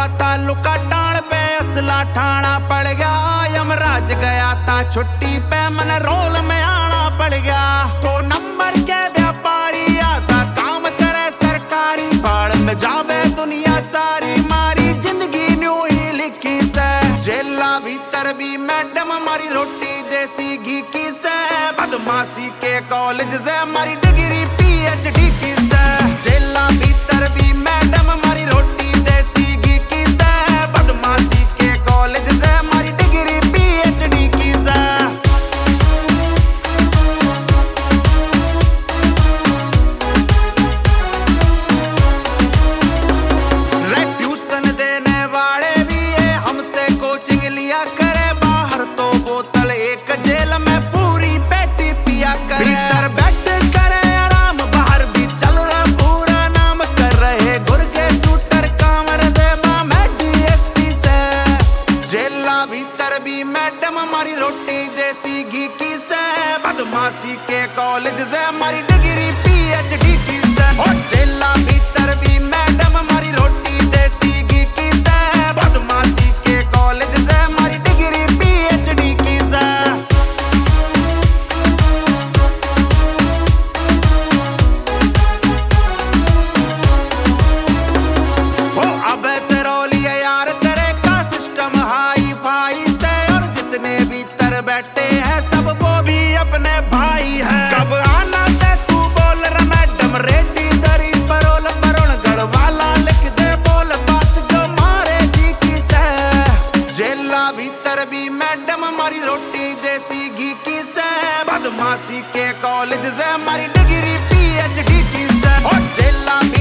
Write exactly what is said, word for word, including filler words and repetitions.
था लुका टाण पे असला ठाना पड़ गया। यमराज गया था छुट्टी पे मन रोल में आना पड़ गया। तो नंबर के व्यापारी आधा काम करे सरकारी, बाढ़ में जावे दुनिया सारी, मारी जिंदगी न्यू ही लिखी से। जेला भीतर भी मैडम हमारी रोटी देसी घी की से, बदमाशी के कॉलेज से हमारी डिग्री पीएचडी की से। जेला भीतर भी मैडम हमारी रोटी देसी घी की से, बदमाशी के कॉलेज से हमारी डिग्री पीएचडी की से। रेड ट्यूशन देने वाले भी ये हमसे कोचिंग लिया करे, बाहर तो बोतल एक जेल में पूरी पेटी पिया करे। भीतर बैठ करे आराम, बाहर भी चल रहा पूरा नाम, कर रहे गुर के शूटर कामर से मैं डीएसपी से। जेला भीतर भी मैडम हमारी रोटी देसी घी की से, बदमाशी के कॉलेज से हमारी डिग्री पीएचडी की से। और जेला भीतर भी मैडम हमारी रोटी देसी घी की से, बदमाशी के कॉलेज से हमारी डिग्री पीएचडी की से। हो अब से रोलिए यार तेरे का सिस्टम हाई फाई से, और जितने भीतर बैठे हैं सब वो भी अपने भाई हैं। कब आना से तू बोल रहा मैडम, रेडी दरी परोल परोल गढ़वाला लिख दे बोल बात जो मारे जी की से। जेला भीतर भी मैडम हमारी रोटी देसी घी की से, बदमाशी के कॉलेज से हमारी डिग्री पीएचडी की से। और जेला